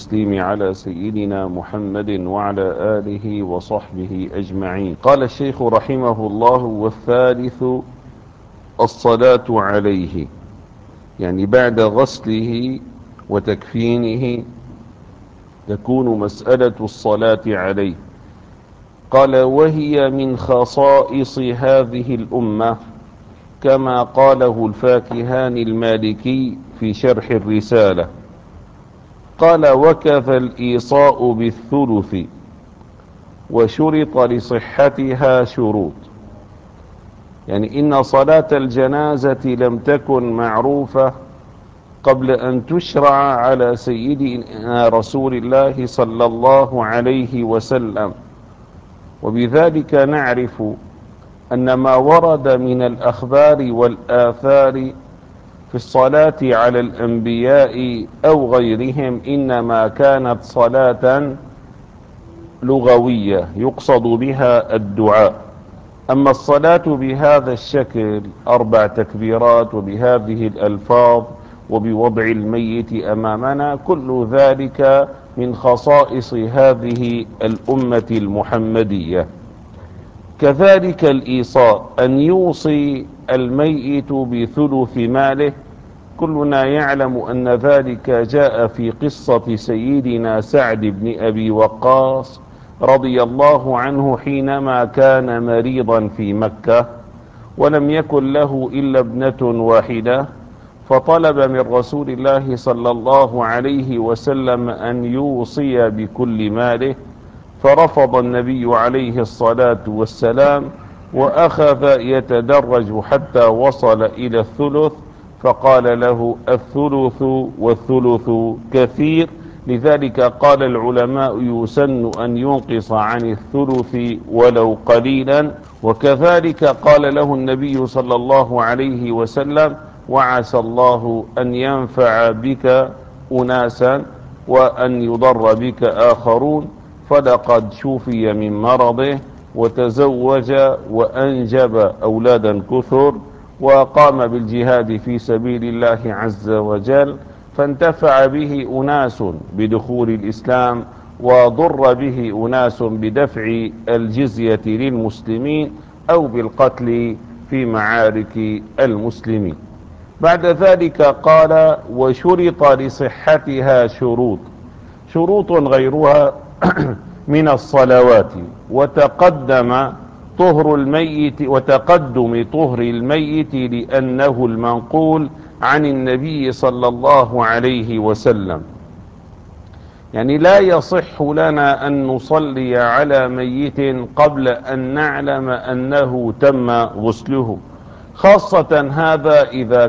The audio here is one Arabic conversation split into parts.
والتسليم على سيدنا محمد وعلى آله وصحبه أجمعين. قال الشيخ رحمه الله: والثالث الصلاة عليه، يعني بعد غسله وتكفينه تكون مسألة الصلاة عليه. قال: وهي من خصائص هذه الأمة، كما قاله الفاكهاني المالكي في شرح الرسالة. قال: وكفى الإيصاء بالثلث، وشرط لصحتها شروط. يعني إن صلاة الجنازة لم تكن معروفة قبل أن تشرع على سيدنا رسول الله صلى الله عليه وسلم، وبذلك نعرف أن ما ورد من الأخبار والآثار في الصلاة على الأنبياء أو غيرهم إنما كانت صلاة لغوية يقصد بها الدعاء. أما الصلاة بهذا الشكل 4 تكبيرات وبهذه الألفاظ وبوضع الميت أمامنا، كل ذلك من خصائص هذه الأمة المحمدية. كذلك الإيصاء، أن يوصي الميت بثلث ماله. كلنا يعلم أن ذلك جاء في قصة سيدنا سعد بن أبي وقاص رضي الله عنه حينما كان مريضا في مكة ولم يكن له إلا ابنة واحدة، فطلب من رسول الله صلى الله عليه وسلم أن يوصي بكل ماله، فرفض النبي عليه الصلاة والسلام وأخذ يتدرج حتى وصل إلى الثلث، فقال له: الثلث والثلث كثير. لذلك قال العلماء: يسن أن ينقص عن الثلث ولو قليلا. وكذلك قال له النبي صلى الله عليه وسلم: وعسى الله أن ينفع بك أناسا وأن يضر بك آخرون. فلقد شفي من مرضه وتزوج وأنجب أولادا كثر، وقام بالجهاد في سبيل الله عز وجل، فانتفع به أناس بدخول الإسلام، وضر به أناس بدفع الجزية للمسلمين أو بالقتل في معارك المسلمين. بعد ذلك قال: وشرط لصحتها شروط. شروط غيرها من الصلوات، وتقدم طهر الميت وتقدم طهر الميت لأنه المنقول عن النبي صلى الله عليه وسلم. يعني لا يصح لنا أن نصلي على ميت قبل أن نعلم أنه تم غسله، خاصة هذا إذا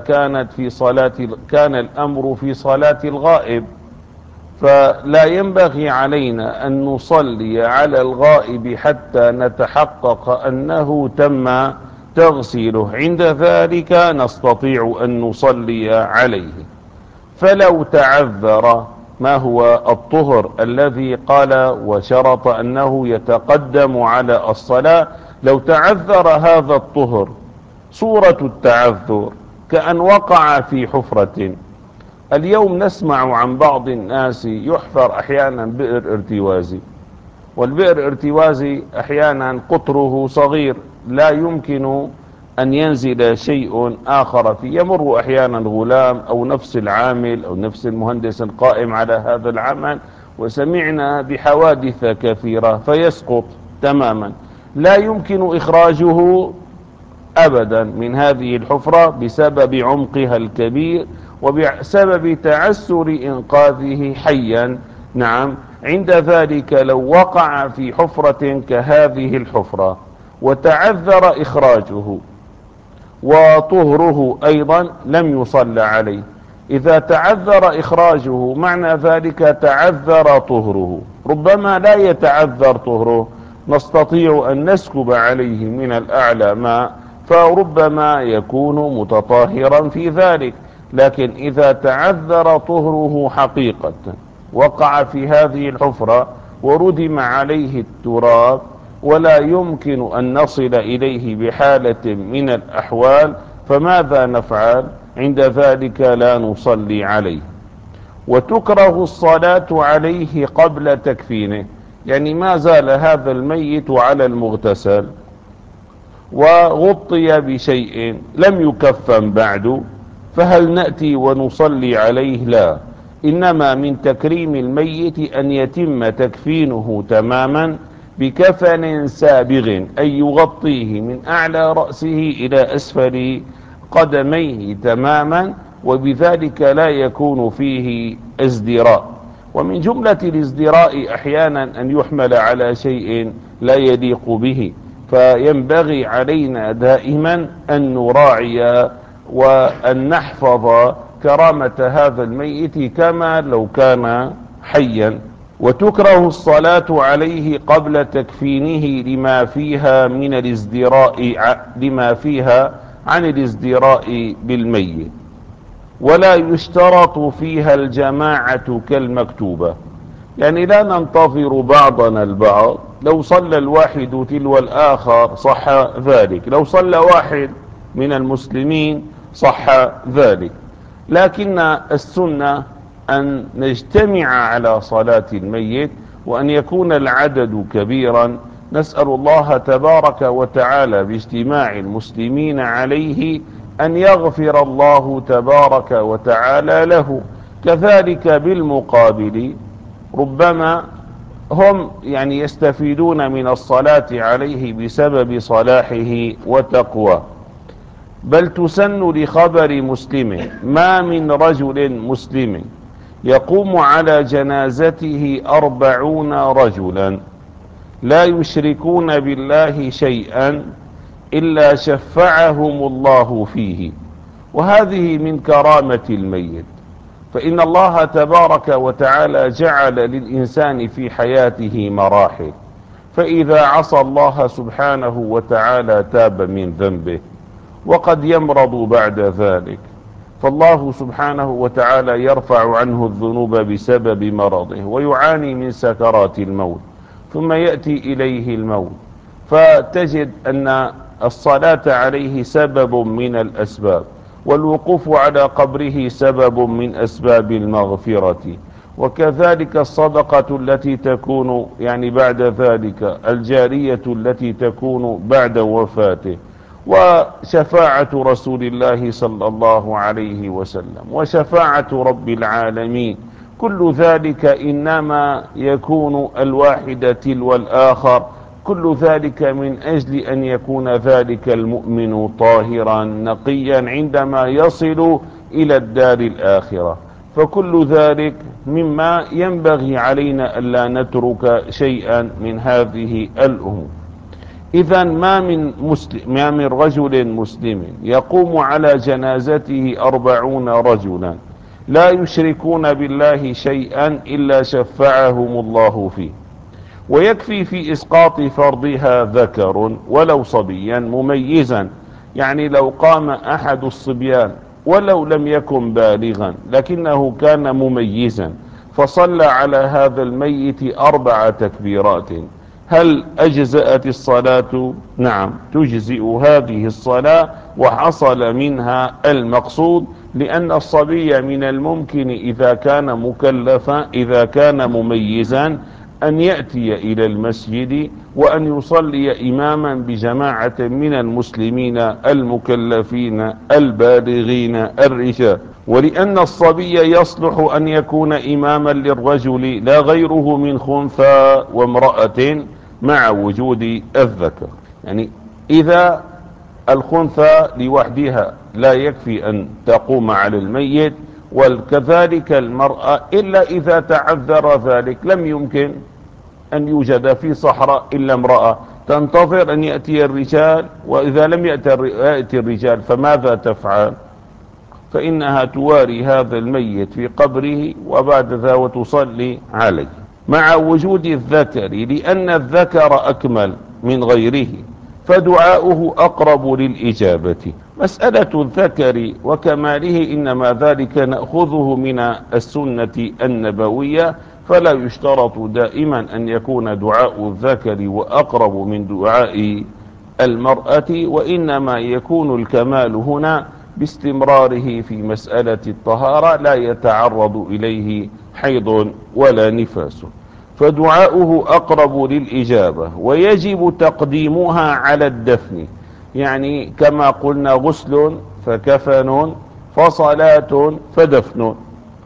كان الأمر في صلاة الغائب، فلا ينبغي علينا أن نصلي على الغائب حتى نتحقق أنه تم تغسيله، عند ذلك نستطيع أن نصلي عليه. فلو تعذر، ما هو الطهر الذي قال وشرط أنه يتقدم على الصلاة؟ لو تعذر هذا الطهر، صورة التعذر كأن وقع في حفرة. اليوم نسمع عن بعض الناس يحفر أحيانا بئر ارتوازي، والبئر ارتوازي أحيانا قطره صغير لا يمكن أن ينزل شيء آخر فيه، يمر أحيانا غلام أو نفس العامل أو نفس المهندس القائم على هذا العمل، وسمعنا بحوادث كثيرة فيسقط تماما، لا يمكن إخراجه أبدا من هذه الحفرة بسبب عمقها الكبير وبسبب تعسر إنقاذه حيا. نعم، عند ذلك لو وقع في حفرة كهذه الحفرة وتعذر إخراجه وطهره أيضا لم يصلى عليه. إذا تعذر إخراجه معنى ذلك تعذر طهره، ربما لا يتعذر طهره، نستطيع أن نسكب عليه من الأعلى ماء فربما يكون متطهرا في ذلك. لكن إذا تعذر طهره حقيقة، وقع في هذه الحفرة وردم عليه التراب ولا يمكن أن نصل إليه بحالة من الأحوال، فماذا نفعل؟ عند ذلك لا نصلي عليه. وتكره الصلاة عليه قبل تكفينه، يعني ما زال هذا الميت على المغتسل وغطي بشيء لم يكفن بعد، فهل نأتي ونصلي عليه؟ لا، إنما من تكريم الميت أن يتم تكفينه تماما بكفن سابغ، أي يغطيه من أعلى رأسه إلى أسفل قدميه تماما، وبذلك لا يكون فيه ازدراء. ومن جملة الازدراء أحيانا أن يحمل على شيء لا يليق به، فينبغي علينا دائما أن نراعي وأن نحفظ كرامة هذا الميت كما لو كان حيا. وتكره الصلاة عليه قبل تكفينه لما فيها عن الازدراء بالميت، ولا يشترط فيها الجماعة كالمكتوبة، يعني لا ننتظر بعضنا البعض، لو صلى الواحد تلو الآخر صح ذلك، لو صلى واحد من المسلمين صح ذلك، لكن السنة أن نجتمع على صلاة الميت وأن يكون العدد كبيرا. نسأل الله تبارك وتعالى باجتماع المسلمين عليه أن يغفر الله تبارك وتعالى له. كذلك بالمقابل ربما هم يعني يستفيدون من الصلاة عليه بسبب صلاحه وتقواه. بل تسن لخبر مسلم ما من رجل مسلم يقوم على جنازته 40 رجلا لا يشركون بالله شيئا إلا شفعهم الله فيه، وهذه من كرامة الميت. فإن الله تبارك وتعالى جعل للإنسان في حياته مراحل، فإذا عصى الله سبحانه وتعالى تاب من ذنبه، وقد يمرض بعد ذلك، فالله سبحانه وتعالى يرفع عنه الذنوب بسبب مرضه ويعاني من سكرات الموت، ثم يأتي إليه الموت، فتجد أن الصلاة عليه سبب من الأسباب، والوقوف على قبره سبب من أسباب المغفرة، وكذلك الصدقة التي تكون يعني بعد ذلك، الجارية التي تكون بعد وفاته، وشفاعة رسول الله صلى الله عليه وسلم، وشفاعة رب العالمين. كل ذلك إنما يكون الواحد تلو الآخر، كل ذلك من أجل أن يكون ذلك المؤمن طاهرا نقيا عندما يصل إلى الدار الآخرة. فكل ذلك مما ينبغي علينا ألا نترك شيئا من هذه الأمور. إذا ما من رجل مسلم يقوم على جنازته 40 رجلا لا يشركون بالله شيئا إلا شفعهم الله فيه. ويكفي في إسقاط فرضها ذكر ولو صبيا مميزا، يعني لو قام أحد الصبيان ولو لم يكن بالغا لكنه كان مميزا فصلى على هذا الميت 4 تكبيرات، هل أجزأت الصلاة؟ نعم تجزئ هذه الصلاة وحصل منها المقصود، لأن الصبي من الممكن إذا كان مكلفا إذا كان مميزا أن يأتي إلى المسجد وأن يصلي إماما بجماعة من المسلمين المكلفين البالغين الرجال. ولأن الصبي يصلح أن يكون إماما للرجل لا غيره من خنثى وامرأة مع وجود الذكر، يعني إذا الخنثى لوحدها لا يكفي أن تقوم على الميت، وكذلك المرأة إلا إذا تعذر ذلك، لم يمكن أن يوجد في صحراء إلا امرأة تنتظر أن يأتي الرجال، وإذا لم يأتي الرجال فماذا تفعل؟ فإنها تواري هذا الميت في قبره وبعد ذا وتصلي عليه مع وجود الذكر، لأن الذكر أكمل من غيره فدعاؤه أقرب للإجابة. مسألة الذكر وكماله إنما ذلك نأخذه من السنة النبوية، فلا يشترط دائما أن يكون دعاء الذكر وأقرب من دعاء المرأة، وإنما يكون الكمال هنا باستمراره في مسألة الطهارة لا يتعرض إليه حيض ولا نفاس، فدعاؤه أقرب للإجابة، ويجب تقديمها على الدفن. يعني كما قلنا غسل فكفن فصلاة فدفن،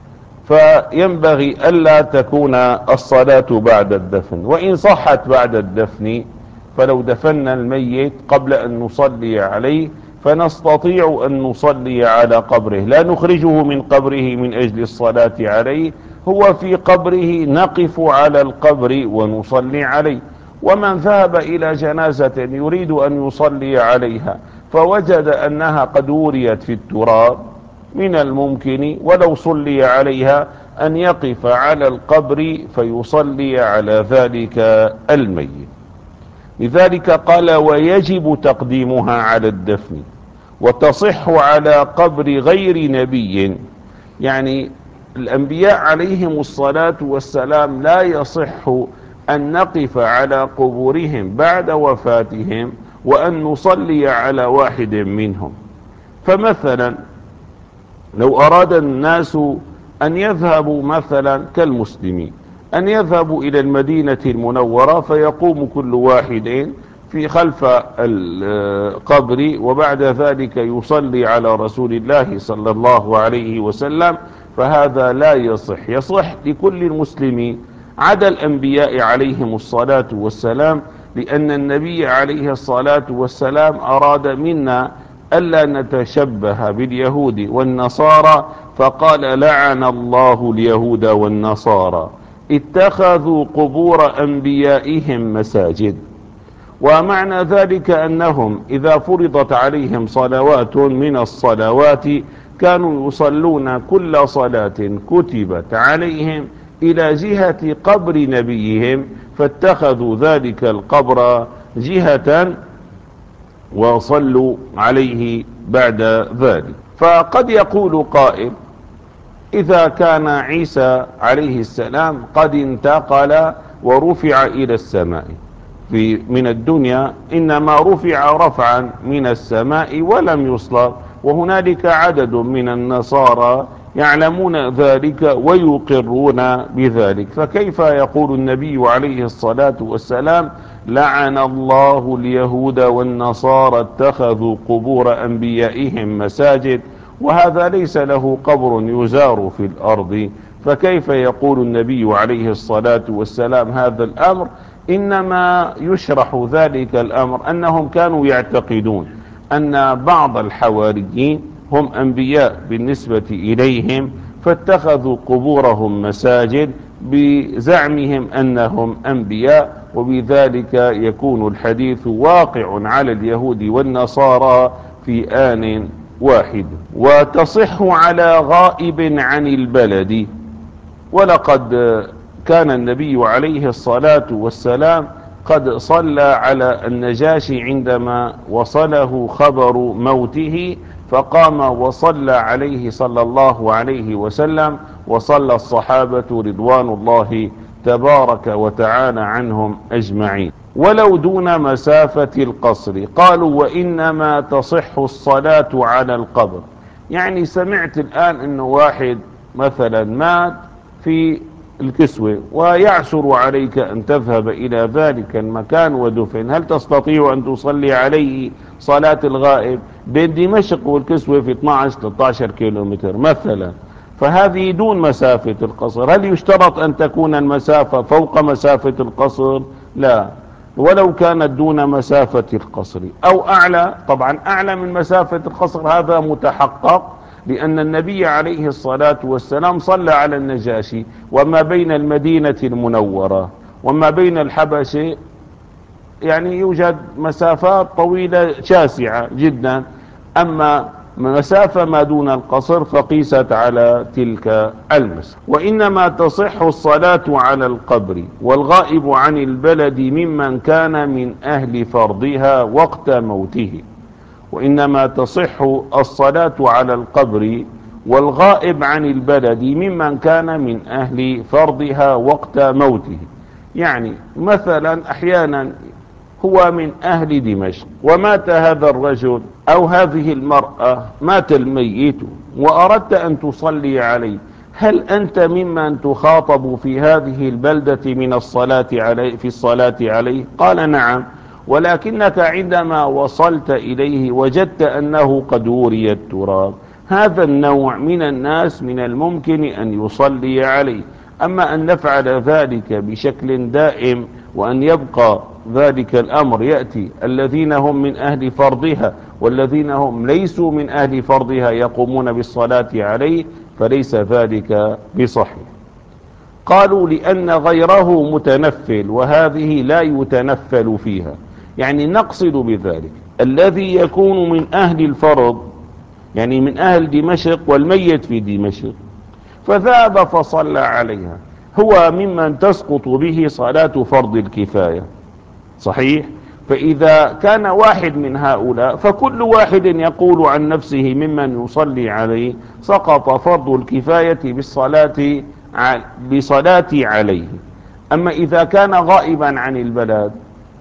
فينبغي ألا تكون الصلاة بعد الدفن، وإن صحت بعد الدفن فلو دفنا الميت قبل أن نصلي عليه فنستطيع أن نصلي على قبره، لا نخرجه من قبره من أجل الصلاة عليه، هو في قبره نقف على القبر ونصلي عليه. ومن ذهب إلى جنازة يريد أن يصلي عليها فوجد أنها قد وريت في التراب، من الممكن ولو صلي عليها أن يقف على القبر فيصلي على ذلك الميت. لذلك قال ويجب تقديمها على الدفن، وتصح على قبر غير نبي. يعني الأنبياء عليهم الصلاة والسلام لا يصح أن نقف على قبورهم بعد وفاتهم وأن نصلي على واحد منهم. فمثلا لو أراد الناس أن يذهبوا مثلا كالمسلمين أن يذهبوا إلى المدينة المنورة، فيقوم كل واحد في خلف القبر وبعد ذلك يصلي على رسول الله صلى الله عليه وسلم، فهذا لا يصح. يصح لكل المسلمين عدا الأنبياء عليهم الصلاة والسلام، لأن النبي عليه الصلاة والسلام أراد منا ألا نتشبه باليهود والنصارى، فقال لعن الله اليهود والنصارى اتخذوا قبور أنبيائهم مساجد. ومعنى ذلك أنهم إذا فرضت عليهم صلوات من الصلوات كانوا يصلون كل صلاة كتبت عليهم إلى جهة قبر نبيهم، فاتخذوا ذلك القبر جهة وصلوا عليه بعد ذلك. فقد يقول قائل إذا كان عيسى عليه السلام قد انتقل ورفع إلى السماء من الدنيا، إنما رفع رفعا من السماء ولم يصلب، وهنالك عدد من النصارى يعلمون ذلك ويقرون بذلك، فكيف يقول النبي عليه الصلاة والسلام لعن الله اليهود والنصارى اتخذوا قبور أنبيائهم مساجد، وهذا ليس له قبر يزار في الأرض؟ فكيف يقول النبي عليه الصلاة والسلام هذا الأمر؟ إنما يشرح ذلك الأمر أنهم كانوا يعتقدون أن بعض الحواريين هم أنبياء بالنسبة إليهم، فاتخذوا قبورهم مساجد بزعمهم أنهم أنبياء، وبذلك يكون الحديث واقع على اليهود والنصارى في آن واحد. وتصح على غائب عن البلد، ولقد كان النبي عليه الصلاة والسلام قد صلى على النجاشي عندما وصله خبر موته، فقام وصلى عليه صلى الله عليه وسلم، وصلى الصحابة رضوان الله تبارك وتعالى عنهم أجمعين ولو دون مسافة القصر. قالوا وإنما تصح الصلاة على القبر. يعني سمعت الآن أنه واحد مثلا مات في الكسوة ويعسر عليك أن تذهب إلى ذلك المكان ودفن، هل تستطيع أن تصلي عليه صلاة الغائب؟ بين دمشق والكسوة في 12-13 كيلومتر مثلا، فهذه دون مسافة القصر. هل يشترط أن تكون المسافة فوق مسافة القصر؟ لا، ولو كانت دون مسافة القصر أو أعلى، طبعا أعلى من مسافة القصر هذا متحقق، لأن النبي عليه الصلاة والسلام صلى على النجاشي، وما بين المدينة المنورة وما بين الحبشة يعني يوجد مسافات طويلة شاسعة جدا، أما مسافة ما دون القصر فقيست على تلك المسافة. وإنما تصح الصلاة على القبر والغائب عن البلد ممن كان من أهل فرضها وقت موته. وإنما تصح الصلاة على القبر والغائب عن البلد ممن كان من أهل فرضها وقت موته. يعني مثلا أحيانا هو من أهل دمشق ومات هذا الرجل أو هذه المرأة مات الميت وأردت أن تصلي عليه، هل أنت ممن تخاطب في هذه البلدة من الصلاة عليه في الصلاة عليه؟ قال نعم، ولكنك عندما وصلت إليه وجدت أنه قد وري التراب. هذا النوع من الناس من الممكن أن يصلي عليه. أما أن نفعل ذلك بشكل دائم وأن يبقى ذلك الأمر يأتي الذين هم من أهل فرضها والذين هم ليسوا من أهل فرضها يقومون بالصلاة عليه، فليس ذلك بصحيح. قالوا لأن غيره متنفل وهذه لا يتنفل فيها، يعني نقصد بذلك الذي يكون من أهل الفرض، يعني من أهل دمشق والميت في دمشق، فذهب فصلى عليها، هو ممن تسقط به صلاة فرض الكفاية، صحيح؟ فإذا كان واحد من هؤلاء فكل واحد يقول عن نفسه ممن يصلي عليه سقط فرض الكفاية بصلاة عليه. أما إذا كان غائبا عن البلد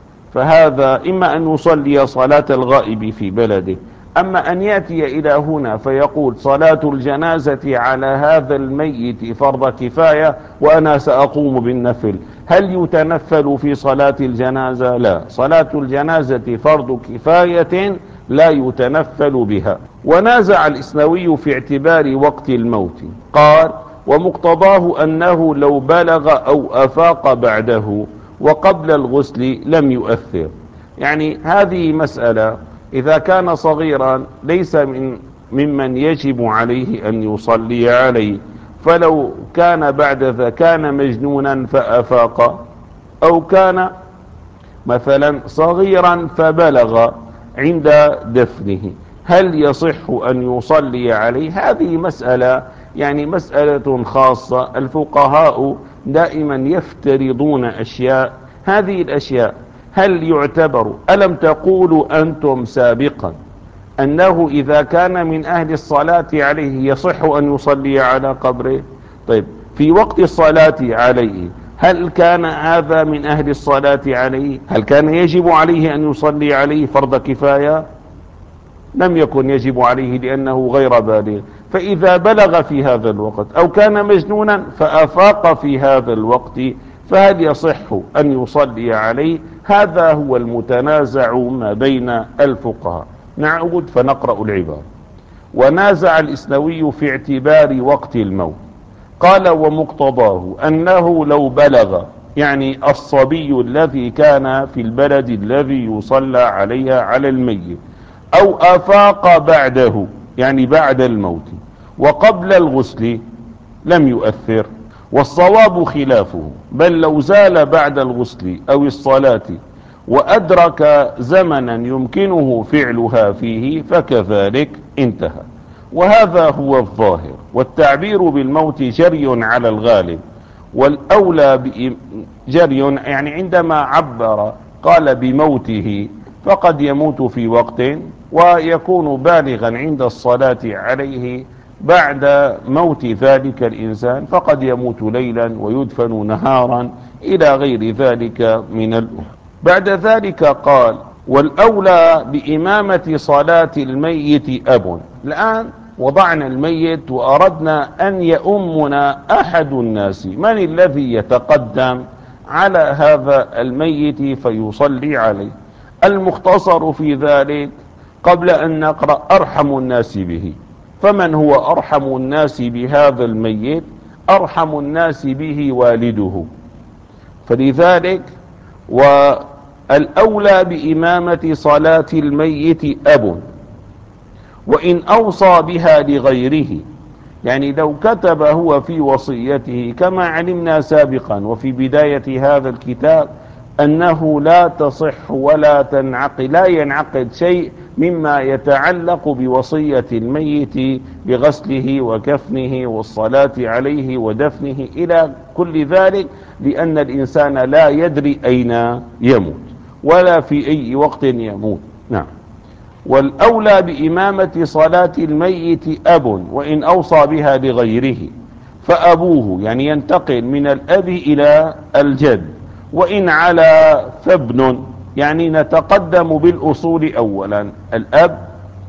فهذا إما أن يصلي صلاة الغائب في بلده، أما أن يأتي إلى هنا فيقول صلاة الجنازة على هذا الميت فرض كفاية وأنا سأقوم بالنفل، هل يتنفل في صلاة الجنازة؟ لا، صلاة الجنازة فرض كفاية لا يتنفل بها. ونازع الإسنوي في اعتبار وقت الموت، قال ومقتضاه أنه لو بلغ أو أفاق بعده وقبل الغسل لم يؤثر. يعني هذه مسألة، إذا كان صغيرا ليس ممن يجب عليه أن يصلي عليه، فلو كان بعد ذا كان مجنونا فأفاق، أو كان مثلا صغيرا فبلغ عند دفنه، هل يصح أن يصلي عليه؟ هذه مسألة، يعني مسألة خاصة. الفقهاء دائما يفترضون أشياء، هذه الأشياء هل يعتبر؟ ألم تقولوا أنتم سابقا أنه إذا كان من أهل الصلاة عليه يصح أن يصلي على قبره؟ طيب في وقت الصلاة عليه هل كان هذا من أهل الصلاة عليه؟ هل كان يجب عليه أن يصلي عليه فرض كفاية؟ لم يكن يجب عليه لأنه غير بالغ. فإذا بلغ في هذا الوقت أو كان مجنونا فأفاق في هذا الوقت، فهل يصح أن يصلي عليه؟ هذا هو المتنازع ما بين الفقهاء. نعود فنقرأ العبارة. ونازع الإسنوي في اعتبار وقت الموت، قال ومقتضاه أنه لو بلغ، يعني الصبي الذي كان في البلد الذي يصلى عليها على الميت، أو أفاق بعده يعني بعد الموت وقبل الغسل لم يؤثر. والصواب خلافه، بل لو زال بعد الغسل أو الصلاة وأدرك زمنا يمكنه فعلها فيه فكذلك انتهى. وهذا هو الظاهر، والتعبير بالموت جري على الغالب، والأولى جري، يعني عندما عبر قال بموته فقد يموت في وقت ويكون بالغا عند الصلاة عليه بعد موت ذلك الإنسان، فقد يموت ليلا ويدفن نهارا إلى غير ذلك من الأمور. بعد ذلك قال والأولى بإمامة صلاة الميت أب. الآن وضعنا الميت وأردنا أن يؤمنا أحد الناس، من الذي يتقدم على هذا الميت فيصلي عليه؟ المختصر في ذلك قبل أن نقرأ أرحم الناس به. فمن هو أرحم الناس بهذا الميت؟ أرحم الناس به والده. فلذلك والأولى بإمامة صلاة الميت أب، وإن أوصى بها لغيره، يعني لو كتب هو في وصيته كما علمنا سابقا وفي بداية هذا الكتاب أنه لا تصح ولا تنعقد، لا ينعقد شيء مما يتعلق بوصية الميت بغسله وكفنه والصلاة عليه ودفنه إلى كل ذلك، لأن الإنسان لا يدري أين يموت ولا في أي وقت يموت. نعم. والأولى بإمامة صلاة الميت أب، وإن أوصى بها لغيره فأبوه، يعني ينتقل من الأب إلى الجد، وإن على فابن، يعني نتقدم بالأصول أولا الأب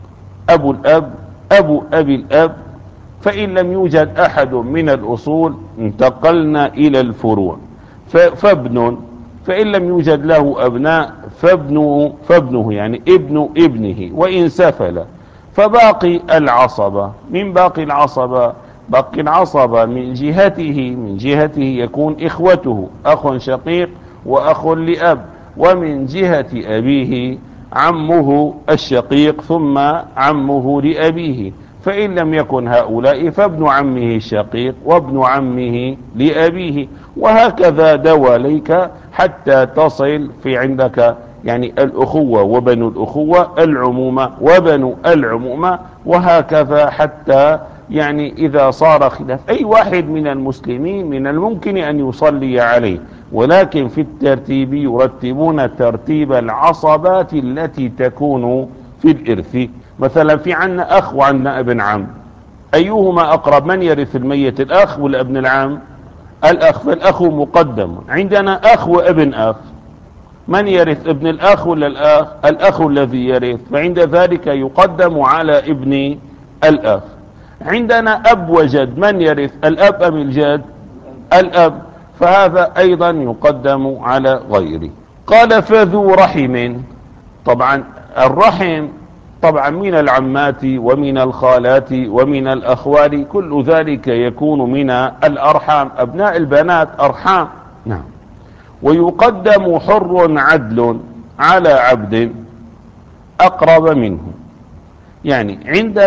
أبو الأب، أبو أبي الأب. فإن لم يوجد أحد من الأصول انتقلنا إلى الفروع. فابن، فإن لم يوجد له أبناء فابنه يعني ابن ابنه. وإن سفل فباقي العصبة. من باقي العصبة؟ باقي العصبة من جهته يكون إخوته، أخ شقيق وأخ لأب. ومن جهة أبيه عمه الشقيق ثم عمه لأبيه. فإن لم يكن هؤلاء فابن عمه الشقيق وابن عمه لأبيه. وهكذا دواليك حتى تصل في عندك يعني الأخوة وبنو الأخوة، العمومة وبنو العمومة، وهكذا حتى يعني إذا صار خلاف أي واحد من المسلمين من الممكن أن يصلي عليه. ولكن في الترتيب يرتبون ترتيب العصبات التي تكون في الإرث. مثلا في عنا أخ وعنا ابن عم، أيهما أقرب؟ من يرث الميت، الأخ ولا ابن العم؟ الأخ، فالأخ مقدم. عندنا أخ وابن أخ، من يرث؟ ابن الأخ ولا الأخ؟ الأخ الذي يرث، فعند ذلك يقدم على ابن الأخ. عندنا أب وجد، من يرث؟ الأب أم الجد؟ الأب، فهذا أيضا يقدم على غيره. قال فذو رحم. طبعا الرحم طبعا من العمات ومن الخالات ومن الأخوال، كل ذلك يكون من الأرحام. أبناء البنات أرحام، نعم. ويقدم حر عدل على عبد أقرب منه. يعني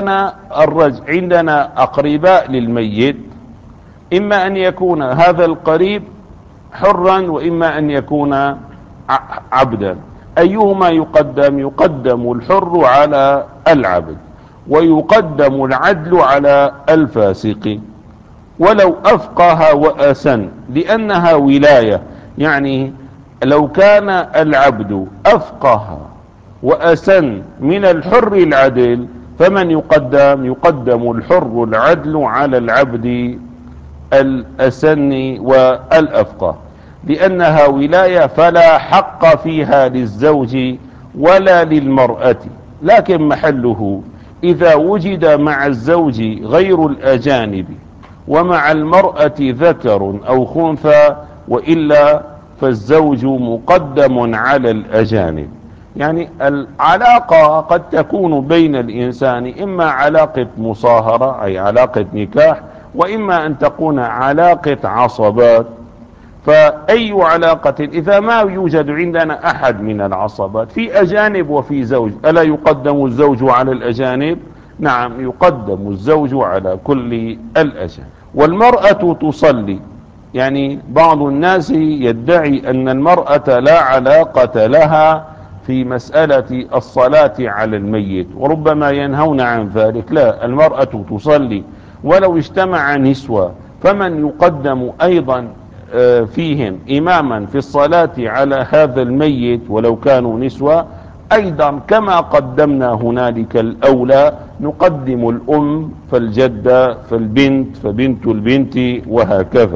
عندنا أقرباء للميت، إما أن يكون هذا القريب حرا وإما أن يكون عبدا. أيهما يقدم؟ يقدم الحر على العبد، ويقدم العدل على الفاسق ولو أفقه وأسن، لأنها ولاية. يعني لو كان العبد أفقه وأسن من الحر العدل، فمن يقدم؟ يقدم الحر العدل على العبد الأسن والأفقه، لأنها ولاية فلا حق فيها للزوج ولا للمرأة. لكن محله إذا وجد مع الزوج غير الأجانب ومع المرأة ذكر أو خنثى، وإلا فالزوج مقدم على الأجانب. يعني العلاقة قد تكون بين الإنسان إما علاقة مصاهرة أي علاقة نكاح، وإما أن تكون علاقة عصبات. فأي علاقة إذا ما يوجد عندنا أحد من العصبات، في أجانب وفي زوج، ألا يقدم الزوج على الأجانب؟ نعم، يقدم الزوج على كل الأجانب. والمرأة تصلي. يعني بعض الناس يدعي أن المرأة لا علاقة لها في مسألة الصلاة على الميت، وربما ينهون عن ذلك. لا، المرأة تصلي ولو اجتمع نسوة، فمن يقدم أيضا فيهم إماما في الصلاة على هذا الميت ولو كانوا نسوة أيضا، كما قدمنا هنالك الأولى نقدم الأم فالجدة فالبنت فبنت البنت وهكذا.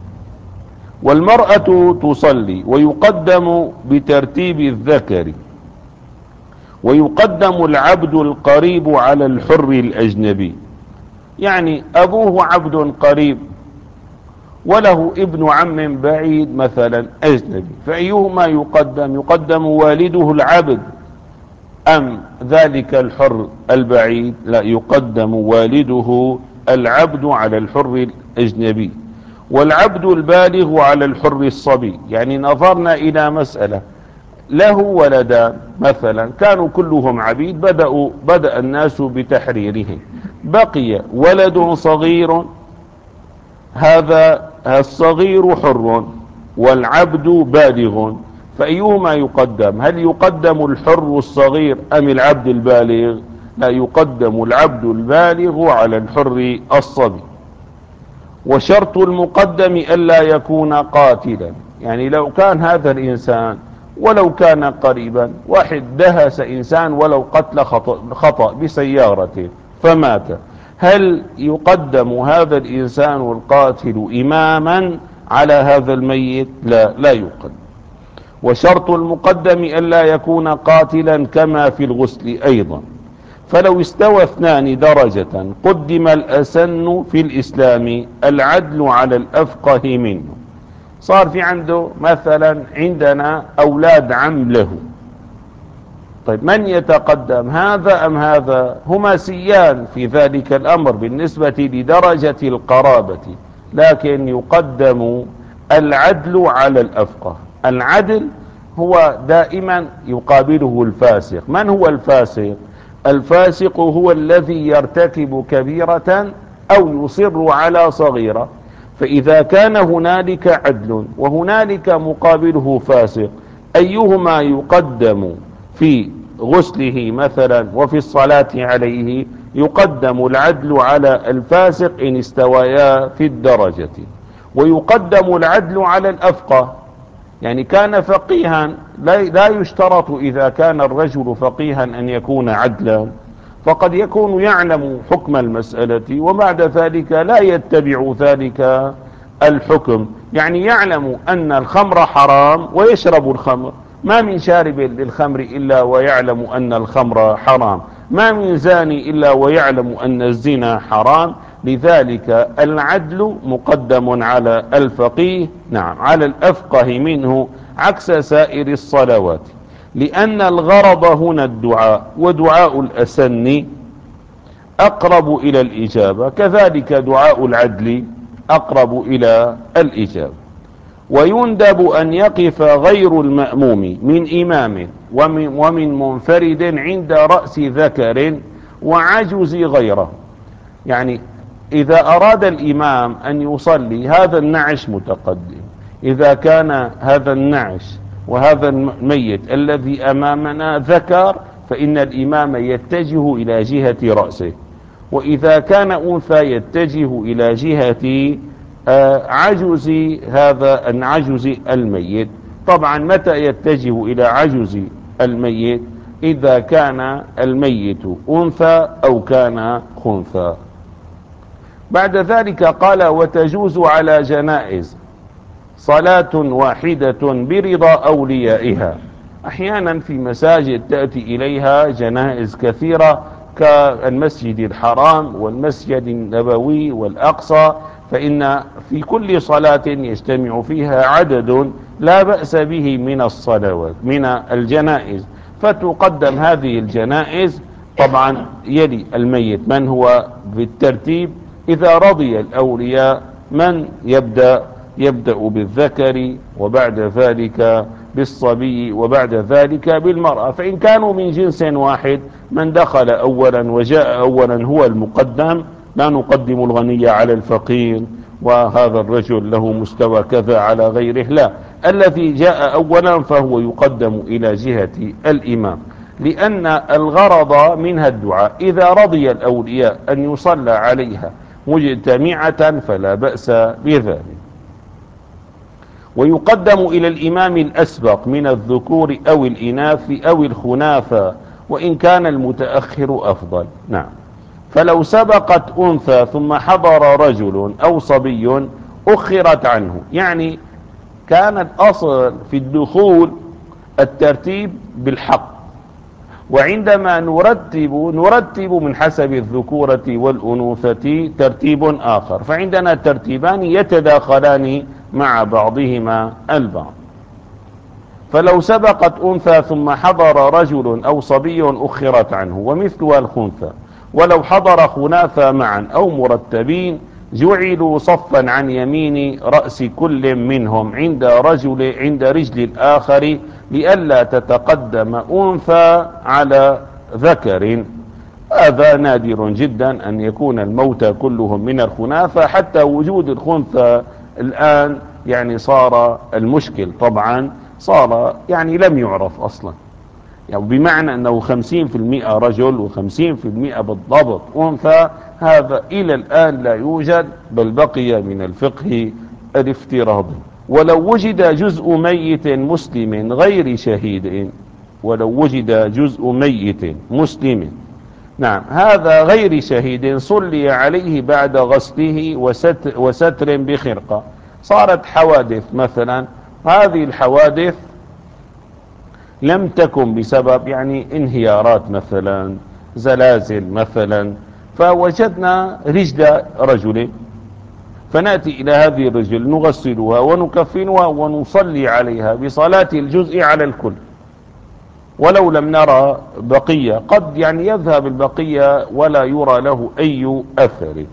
والمرأة تصلي ويقدم بترتيب الذكر، ويقدم العبد القريب على الحر الأجنبي. يعني أبوه عبد قريب وله ابن عم بعيد مثلا أجنبي، فأيهما يقدم؟ يقدم والده العبد أم ذلك الحر البعيد؟ لا، يقدم والده العبد على الحر الأجنبي، والعبد البالغ على الحر الصبي. يعني نظرنا إلى مسألة، له ولدان مثلا كانوا كلهم عبيد، بدأ الناس بتحريرهم، بقي ولد صغير، هذا الصغير حر والعبد بالغ، فأيهما يقدم؟ هل يقدم الحر الصغير أم العبد البالغ؟ لا، يقدم العبد البالغ على الحر الصبي. وشرط المقدم ألا يكون قاتلا. يعني لو كان هذا الإنسان ولو كان قريبا، واحد دهس إنسان ولو قتل خطأ بسيارته فمات، هل يقدم هذا الإنسان القاتل إماما على هذا الميت؟ لا، لا يقدم. وشرط المقدم ألا يكون قاتلا كما في الغسل أيضا. فلو استوى اثنان درجة قدم الأسن في الإسلام العدل على الأفقه منه. صار في عنده مثلا عندنا أولاد عم له، طيب من يتقدم، هذا أم هذا؟ هما سيان في ذلك الأمر بالنسبة لدرجة القرابة، لكن يقدم العدل على الأفقه. العدل هو دائما يقابله الفاسق. من هو الفاسق؟ الفاسق هو الذي يرتكب كبيرة أو يصر على صغيرة. فإذا كان هنالك عدل وهنالك مقابله فاسق، أيهما يقدم في غسله مثلا وفي الصلاة عليه؟ يقدم العدل على الفاسق إن استويا في الدرجة، ويقدم العدل على الأفقه. يعني كان فقيها، لا يشترط إذا كان الرجل فقيها أن يكون عدلا، فقد يكون يعلم حكم المسألة وبعد ذلك لا يتبع ذلك الحكم. يعني يعلم أن الخمر حرام ويشرب الخمر. ما من شارب للخمر إلا ويعلم أن الخمر حرام، ما من زاني إلا ويعلم أن الزنا حرام. لذلك العدل مقدم على الفقيه، نعم، على الأفقه منه، عكس سائر الصلوات، لأن الغرض هنا الدعاء، ودعاء الأسن أقرب إلى الإجابة، كذلك دعاء العدل أقرب إلى الإجابة. ويندب أن يقف غير المأموم من إمام ومن منفرد عند رأس ذكر وعجز غيره. يعني إذا أراد الإمام أن يصلي، هذا النعش متقدم، إذا كان هذا النعش وهذا الميت الذي أمامنا ذكر فإن الإمام يتجه إلى جهة رأسه، وإذا كان أنثى يتجه إلى جهة عجز هذا العجز الميت. طبعا متى يتجه إلى عجز الميت؟ إذا كان الميت أنثى أو كان خنثى. بعد ذلك قال: وتجوز على جنائز صلاة واحدة برضا أوليائها. أحيانا في مساجد تأتي إليها جنائز كثيرة كالمسجد الحرام والمسجد النبوي والأقصى، فإن في كل صلاة يجتمع فيها عدد لا بأس به من الصلوات من الجنائز، فتقدم هذه الجنائز. طبعا يلي الميت من هو بالترتيب، إذا رضي الأولياء من يبدأ بالذكر، وبعد ذلك بالصبي، وبعد ذلك بالمرأة. فإن كانوا من جنس واحد، من دخل أولا وجاء أولا هو المقدم، لا نقدم الغني على الفقير وهذا الرجل له مستوى كذا على غيره، لا، الذي جاء أولا فهو يقدم إلى جهة الإمام، لأن الغرض منها الدعاء. إذا رضي الأولياء أن يصلى عليها مجتمعة فلا بأس بذلك. ويقدم إلى الإمام الأسبق من الذكور أو الإناث أو الخناثى، وإن كان المتأخر أفضل. نعم. فلو سبقت أنثى ثم حضر رجل أو صبي أخرت عنه، يعني كان الأصل في الدخول الترتيب بالحق، وعندما نرتب من حسب الذكورة والأنوثة ترتيب آخر، فعندنا ترتيبان يتداخلان مع بعضهما البعض. فلو سبقت أنثى ثم حضر رجل أو صبي أخرت عنه، ومثلها الخنثى. ولو حضر خناثى معا أو مرتبين جعلوا صفا عن يمين رأس كل منهم عند رجل الآخر، لئلا تتقدم أنثى على ذكر. هذا نادر جدا أن يكون الموتى كلهم من الخناثى، حتى وجود الخنثى الآن يعني صار المشكل، طبعا صار يعني لم يعرف أصلا، يعني بمعنى أنه 50% رجل و50% بالضبط أنثى، هذا إلى الآن لا يوجد، بل بقي من الفقه الافتراضي. ولو وجد جزء ميت مسلم غير شهيد، ولو وجد جزء ميت مسلم، نعم، هذا غير شهيد، صلي عليه بعد غسله وستر بخرقة. صارت حوادث مثلا، هذه الحوادث لم تكن بسبب يعني انهيارات مثلا زلازل مثلا، فوجدنا رجل رجل، فنأتي إلى هذه الرجل نغسلها ونكفنها ونصلي عليها بصلاة الجزء على الكل، ولو لم نرى بقية، قد يعني يذهب البقية ولا يرى له أي أثر،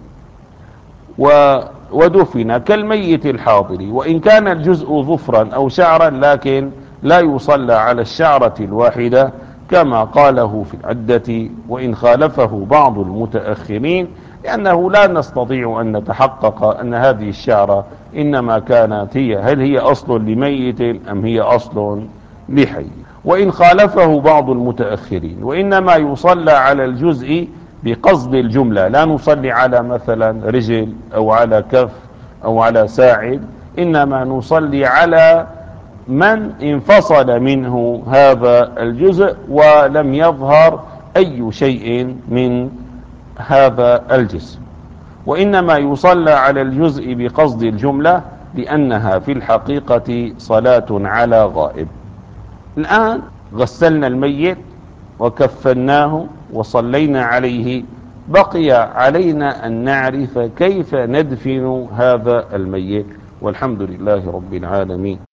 ودفن كالميت الحاضر، وإن كان الجزء ظفرا أو شعرا، لكن لا يصلى على الشعرة الواحدة كما قاله في العدة، وإن خالفه بعض المتأخرين، لأنه لا نستطيع أن نتحقق أن هذه الشعرة إنما كانت هل هي أصل لميت أم هي أصل لحي. وإن خالفه بعض المتأخرين، وإنما يصلى على الجزء بقصد الجملة، لا نصلي على مثلا رجل أو على كف أو على ساعد، إنما نصلي على من انفصل منه هذا الجزء ولم يظهر أي شيء من هذا الجسم. وإنما يصلى على الجزء بقصد الجملة لأنها في الحقيقة صلاة على غائب. الآن غسلنا الميت وكفناه وصلينا عليه، بقي علينا أن نعرف كيف ندفن هذا الميت، والحمد لله رب العالمين.